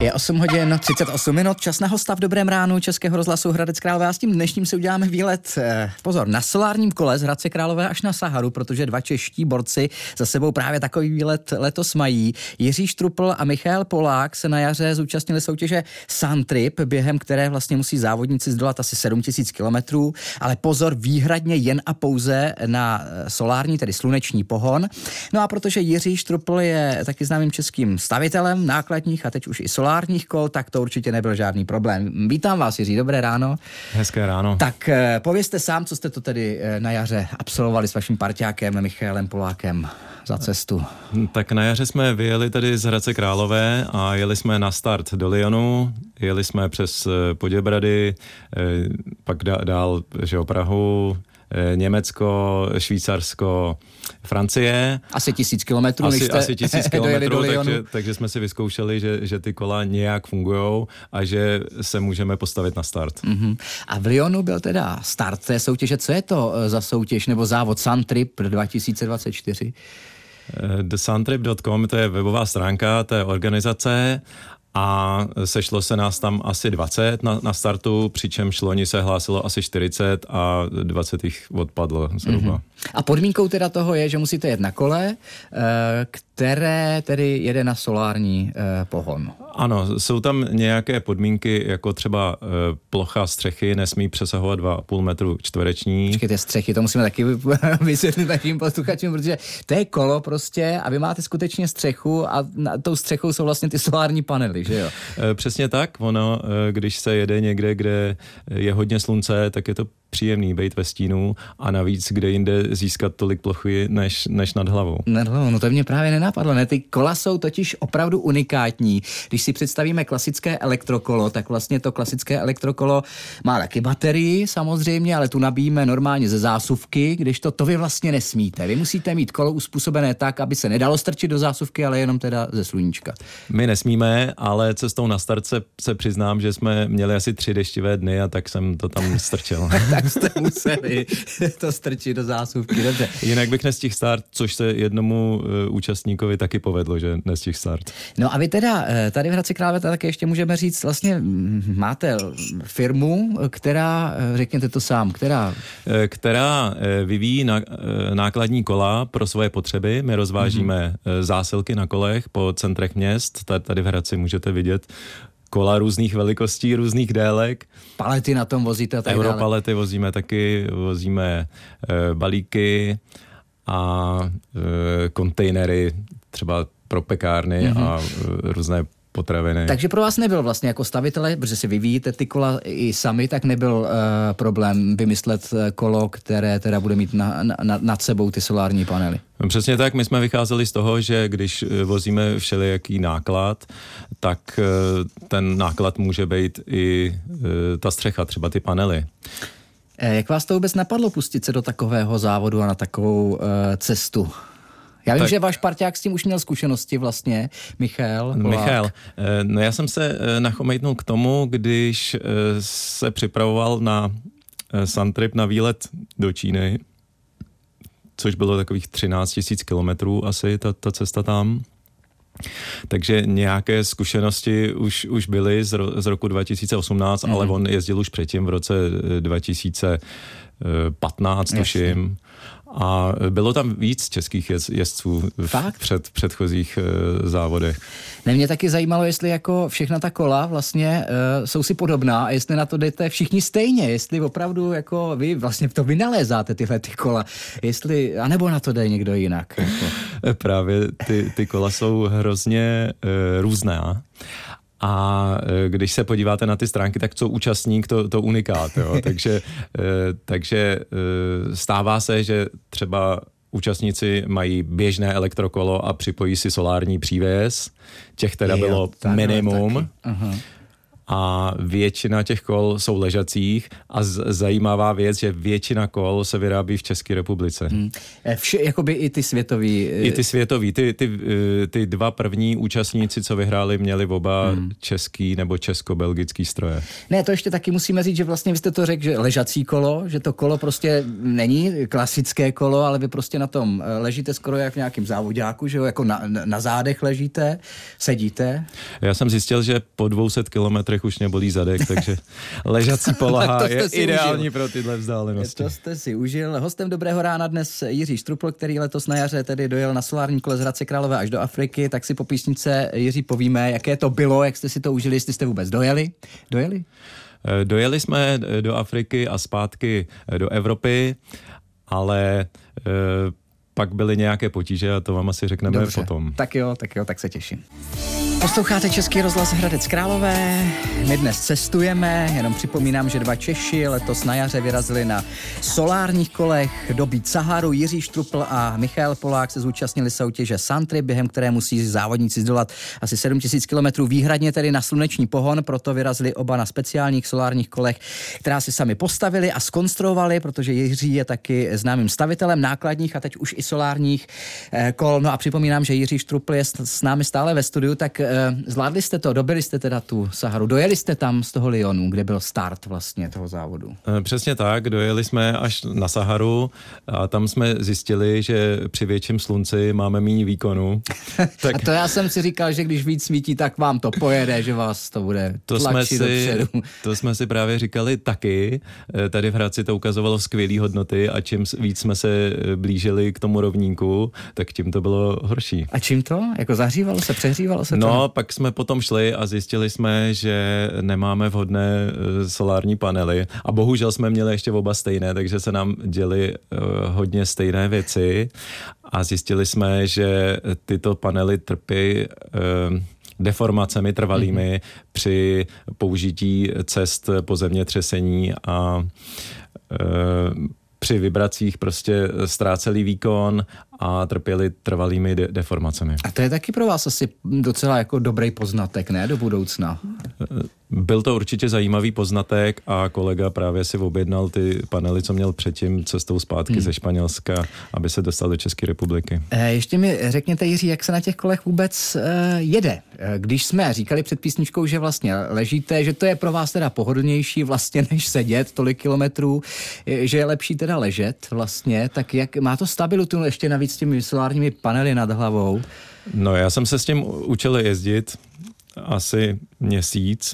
Je 8 hodin 38 minut, čas na hosta v Dobrém ránu Českého rozhlasu Hradec Králové a s tím dnešním si uděláme výlet, pozor, na solárním kole z Hradce Králové až na Saharu, protože dva čeští borci za sebou právě takový výlet letos mají. Jiří Štrupl a Michael Polák se na jaře zúčastnili soutěže Suntrip, během které vlastně musí závodníci zdolat asi 7000 kilometrů, ale pozor, výhradně jen a pouze na solární, tedy sluneční pohon. No a protože Jiří Štrupl je taky známým českým stavitelem nákladních a teď už i solárních kol, tak to určitě nebyl žádný problém. Vítám vás, Jiří, dobré ráno. Hezké ráno. Tak povězte sám, co jste to tedy na jaře absolvovali s vaším parťákem Michaelem Polákem za cestu. Tak na jaře jsme vyjeli tedy z Hradce Králové a jeli jsme na start do Lyonu, jeli jsme přes Poděbrady, pak dál Prahu, Německo, Švýcarsko, Francie. Asi 1000 kilometrů, asi 1000 kilometrů, takže jsme si vyzkoušeli, že ty kola nějak fungujou a že se můžeme postavit na start. Mm-hmm. A v Lyonu byl teda start té soutěže. Co je to za soutěž nebo závod Suntrip 2024? TheSuntrip.com, to je webová stránka té organizace a sešlo se nás tam asi 20 na startu, přičemž loni se hlásilo asi 40 a 20 jich odpadlo zhruba. Mm-hmm. A podmínkou teda toho je, že musíte jet na kole, které tedy jede na solární pohon. Ano, jsou tam nějaké podmínky, jako třeba plocha střechy nesmí přesahovat 2,5 metru čtvereční. Počkejte, střechy, to musíme taky vysvětlit našim posluchačům, protože to je kolo prostě a vy máte skutečně střechu a tou střechou jsou vlastně ty solární panely, že jo? Přesně tak, ono, když se jede někde, kde je hodně slunce, tak je to příjemný být ve stínu a navíc kde jinde získat tolik plochy než nad hlavou. Nad hlavou, no to mě právě nenapadlo, ne? Ty kola jsou totiž opravdu unikátní. Když si představíme klasické elektrokolo, tak vlastně to klasické elektrokolo má taky baterii samozřejmě, ale tu nabíjíme normálně ze zásuvky, když to vy vlastně nesmíte. Vy musíte mít kolo uspůsobené tak, aby se nedalo strčit do zásuvky, ale jenom teda ze sluníčka. My nesmíme, ale cestou na start se přiznám, že jsme měli asi 3 deštivé dny a tak jsem to tam strčil. Tak jste museli to strčit do zásuvky, dobře. Jinak bych nestihl start, což se jednomu účastníkovi taky povedlo, že nestihl start. No a vy teda tady v Hradci Králové taky ještě můžeme říct, vlastně máte firmu, která, řekněte to sám, která vyvíjí nákladní kola pro svoje potřeby. My rozvážíme zásilky na kolech po centrech měst. Tady v Hradci můžete vidět kola různých velikostí, různých délek. Palety na tom vozíte a tak dále. Europalety vozíme taky, vozíme balíky a kontejnery třeba pro pekárny a různé potraviny. Takže pro vás nebyl vlastně jako stavitele, protože si vyvíjíte ty kola i sami, tak nebyl problém vymyslet kolo, které teda bude mít nad sebou ty solární panely. Přesně tak, my jsme vycházeli z toho, že když vozíme všelijaký náklad, tak ten náklad může být i ta střecha, třeba ty panely. Jak vás to vůbec napadlo pustit se do takového závodu a na takovou cestu? Já vím, že váš parťák s tím už měl zkušenosti vlastně, Michal Polák. No já jsem se nachomejtnul k tomu, když se připravoval na Suntrip na výlet do Číny, což bylo takových 13 000 kilometrů asi ta cesta tam. Takže nějaké zkušenosti už byly z roku 2018, ale on jezdil už předtím v roce 2015, tuším. A bylo tam víc českých jezdců v předchozích závodech. Mě taky zajímalo, jestli jako všechna ta kola vlastně jsou si podobná a jestli na to jdete všichni stejně, jestli opravdu jako vy vlastně to vynalézáte tyhle ty kola, jestli, anebo na to jde někdo jinak. Jako. Právě ty kola jsou hrozně různá. A když se podíváte na ty stránky, tak co účastník, to unikát. Jo? Takže stává se, že třeba účastníci mají běžné elektrokolo a připojí si solární přívěs. Těch teda bylo minimum. a většina těch kol jsou ležacích a zajímavá věc, že většina kol se vyrábí v České republice. Jakoby i ty světový. I ty světový. Ty dva první účastníci, co vyhráli, měli oba český nebo česko-belgický stroje. Ne, to ještě taky musíme říct, že vlastně vy jste to řekl, že ležací kolo, že to kolo prostě není klasické kolo, ale vy prostě na tom ležíte skoro jak v nějakém závodáku, že jo, jako na zádech ležíte, sedíte. Já jsem zjistil, že po 200 kilometrech už mě bolí zadek, takže ležací poloha je ideální pro tyhle vzdálenosti. To jste si užil. Hostem Dobrého rána dnes Jiří Štrupl, který letos na jaře tedy dojel na solárním kole z Hradce Králové až do Afriky, tak si po písničce, Jiří, povíme, jaké to bylo, jak jste si to užili, jestli jste vůbec dojeli? Dojeli jsme do Afriky a zpátky do Evropy, ale pak byly nějaké potíže a to vám asi řekneme potom. Tak jo, tak se těším. Posloucháte Český rozhlas Hradec Králové, my dnes cestujeme, jenom připomínám, že dva Češi letos na jaře vyrazili na solárních kolech dobít Saharu. Jiří Štrupl a Michal Polák se zúčastnili soutěže Suntrip, během které musí závodníci zdolat asi 7000 kilometrů výhradně tedy na sluneční pohon, proto vyrazili oba na speciálních solárních kolech, která si sami postavili a zkonstruovali, protože Jiří je taky známým stavitelem nákladních a teď už i solárních kol. No a připomínám, že Jiří Štrupl je s námi stále ve studiu, tak zvládli jste to, dobili jste teda tu Saharu, dojeli jste tam z toho Lyonu, kde byl start vlastně toho závodu. Přesně tak, dojeli jsme až na Saharu a tam jsme zjistili, že při větším slunci máme méně výkonu. Tak... A to já jsem si říkal, že když víc svítí, tak vám to pojede, že vás to bude tlačit dopředu. To jsme si právě říkali taky. Tady v Hradci to ukazovalo skvělý hodnoty a čím víc jsme se blížili k tomu rovníku, tak tím to bylo horší. A čím to? Jako zahřívalo se, přehřívalo se to? No, pak jsme potom šli a zjistili jsme, že nemáme vhodné solární panely a bohužel jsme měli ještě oba stejné, takže se nám děly hodně stejné věci a zjistili jsme, že tyto panely trpí deformacemi trvalými při použití cest po zemětřesení a při vibracích prostě ztráceli výkon a trpěli trvalými deformacemi. A to je taky pro vás asi docela jako dobrý poznatek, ne, do budoucna? Byl to určitě zajímavý poznatek a kolega právě si objednal ty panely, co měl předtím cestou zpátky ze Španělska, aby se dostal do České republiky. Ještě mi řekněte, Jiří, jak se na těch kolech vůbec jede? Když jsme říkali před písničkou, že vlastně ležíte, že to je pro vás teda pohodlnější vlastně, než sedět tolik kilometrů, že je lepší teda ležet vlastně, tak jak má to stabilitu ještě navíc s těmi solárními panely nad hlavou? No, já jsem se s tím učil jezdit asi měsíc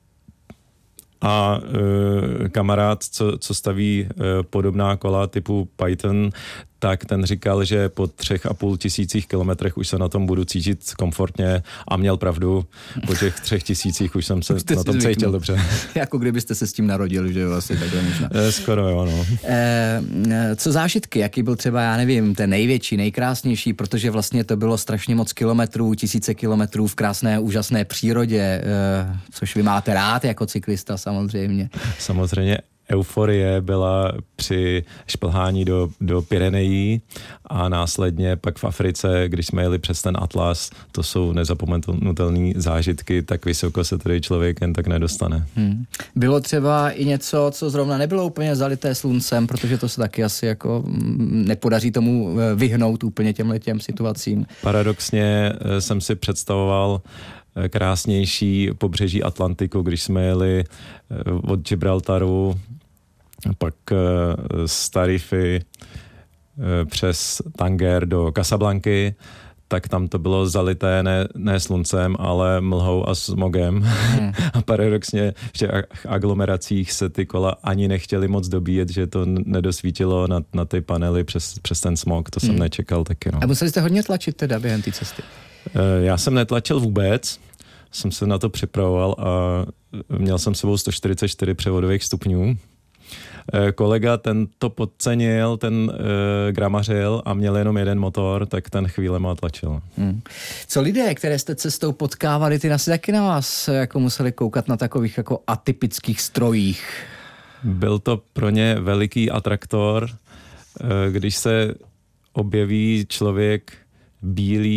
a kamarád, co staví podobná kola typu Python, tak ten říkal, že po 3500 kilometrech už se na tom budu cítit komfortně a měl pravdu. Po těch 3000 už jsem se na tom cítil dobře. Jako kdybyste se s tím narodil, že jo, asi takhle možná. Skoro jo, no. Co zážitky, jaký byl třeba, já nevím, ten největší, nejkrásnější, protože vlastně to bylo strašně moc kilometrů, tisíce kilometrů v krásné, úžasné přírodě, což vy máte rád jako cyklista samozřejmě. Samozřejmě. Euforie byla při šplhání do Pyrenejí a následně pak v Africe, když jsme jeli přes ten Atlas, to jsou nezapomenutelné zážitky, tak vysoko se tady člověk jen tak nedostane. Bylo třeba i něco, co zrovna nebylo úplně zalité sluncem, protože to se taky asi jako nepodaří tomu vyhnout úplně těm situacím. Paradoxně jsem si představoval krásnější pobřeží Atlantiku, když jsme jeli od Gibraltaru, pak z Tarify přes Tanger do Casablanky, tak tam to bylo zalité ne sluncem, ale mlhou a smogem. A paradoxně v těch aglomeracích se ty kola ani nechtěly moc dobíjet, že to nedosvítilo na ty panely přes ten smog. To jsem nečekal taky. No. A museli jste hodně tlačit teda během té cesty? Já jsem netlačil vůbec, jsem se na to připravoval a měl jsem sebou 144 převodových stupňů. Kolega ten to podcenil, ten gramařil a měl jenom jeden motor, tak ten chvílema tlačil. Co lidé, které jste cestou potkávali, ty asi taky na vás jako museli koukat na takových jako atypických strojích? Byl to pro ně veliký atraktor, když se objeví člověk bílý,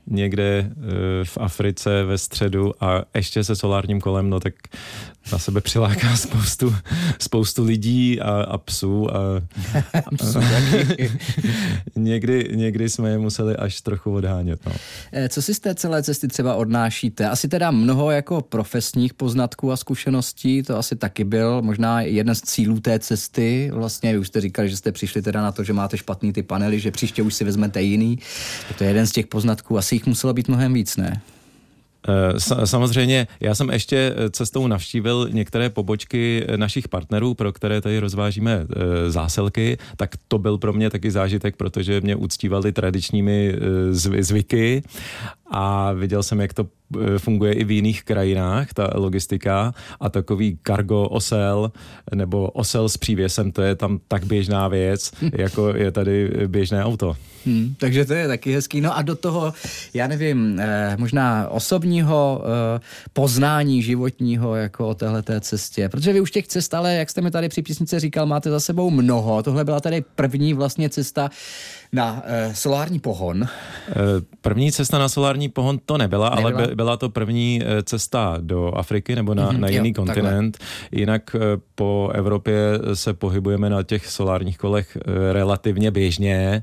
někde v Africe ve středu a ještě se solárním kolem, no tak na sebe přiláká spoustu lidí a psů a někdy jsme je museli až trochu odhánět. No. Co si z té celé cesty třeba odnášíte? Asi teda mnoho jako profesních poznatků a zkušeností, to asi taky byl možná jeden z cílů té cesty. Vlastně už jste říkali, že jste přišli teda na to, že máte špatný ty panely, že příště už si vezmete jiný. To je jeden z těch poznatků. Asi jich muselo být mnohem víc, ne? Samozřejmě, já jsem ještě cestou navštívil některé pobočky našich partnerů, pro které tady rozvážíme zásilky, tak to byl pro mě taky zážitek, protože mě uctívali tradičními zvyky a viděl jsem, jak to funguje i v jiných krajinách, ta logistika a takový cargo osel nebo osel s přívěsem, to je tam tak běžná věc, jako je tady běžné auto. Takže to je taky hezký. No a do toho, já nevím, možná osobního poznání životního jako o téhleté cestě, protože vy už těch cest, ale jak jste mi tady při písnice říkal, máte za sebou mnoho. Tohle byla tady první vlastně cesta na solární pohon. První cesta na solární pohon to nebyla, ale byla to první cesta do Afriky nebo na jiný kontinent. Takhle. Jinak po Evropě se pohybujeme na těch solárních kolech relativně běžně.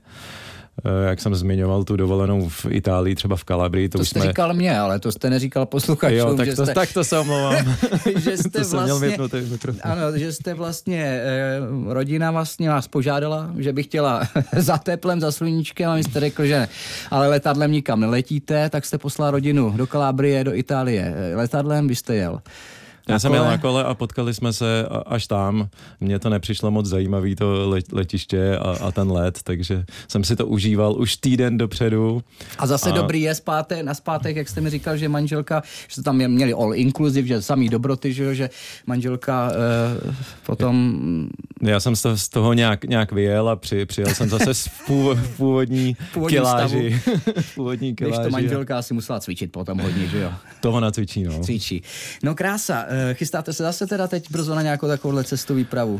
Jak jsem zmiňoval tu dovolenou v Itálii, třeba v Kalabrii. To jste říkal mě, ale to jste neříkal posluchačům. Jo, tak to se omlouvám. Že jste vlastně, ano, že jste vlastně, rodina vlastně vás požádala, že by chtěla za teplem, za sluníčkem a vy jste řekl, že ne. Ale letadlem nikam neletíte, tak jste poslal rodinu do Kalabrie, do Itálie. Letadlem byste jel. Já jsem jel na kole a potkali jsme se až tam. Mně to nepřišlo moc zajímavý, to letiště a ten let, takže jsem si to užíval už týden dopředu. A zase dobrý je naspátek, jak jste mi říkal, že manželka, že jste tam měli all inclusive, že samý dobroty, že manželka potom... Já jsem z toho nějak vyjel a přijel jsem zase v původní kiláži. Původní kiláži. Když to manželka asi musela cvičit potom hodně, že jo? To ona cvičí, no. Cvičí. No krása. Chystáte se zase teda teď brzo na nějakou takovouhle cestu výpravu?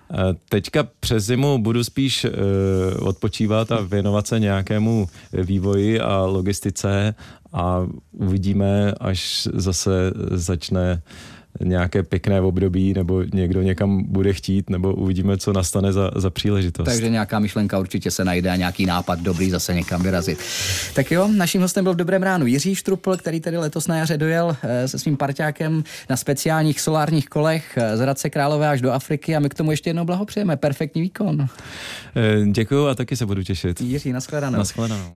Teďka přes zimu budu spíš odpočívat a věnovat se nějakému vývoji a logistice a uvidíme, až zase začne nějaké pěkné období, nebo někdo někam bude chtít, nebo uvidíme, co nastane za příležitost. Takže nějaká myšlenka určitě se najde a nějaký nápad dobrý zase někam vyrazit. Tak jo, naším hostem byl v Dobrém ránu Jiří Štrupl, který tedy letos na jaře dojel se svým parťákem na speciálních solárních kolech z Hradce Králové až do Afriky a my k tomu ještě jednou blahopřejeme. Perfektní výkon. Děkuju a taky se budu těšit. Jiří, nashledanou. Nashledanou.